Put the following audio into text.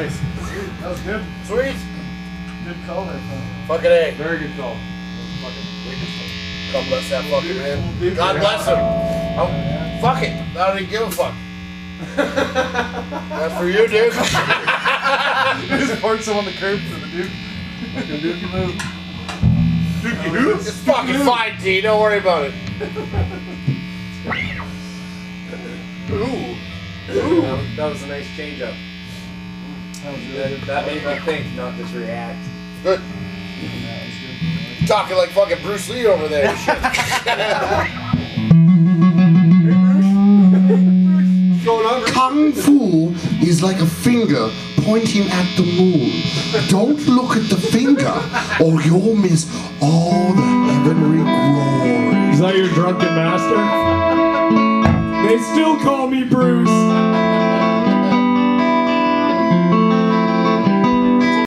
Nice. That was good. Sweet. Good call there, Paul. Fucking A. Very good call. Fucking wicked call. God bless that fucking man. God bless him. Oh, fuck it. I don't even give a fuck. That's for you, dude. Just parked him on the curb for the Duke. Fucking Dookie move. Dookie who? It's fucking fine, T. Don't worry about it. Ooh. That was a nice change up. That was really good. That made me think, not just react. Good. Yeah, that was good. Talking like fucking Bruce Lee over there. Shit. Going on? Kung Fu is like a finger pointing at the moon. Don't look at the finger or you'll miss all the heavenly glory. Is that your drunken master? They still call me Bruce.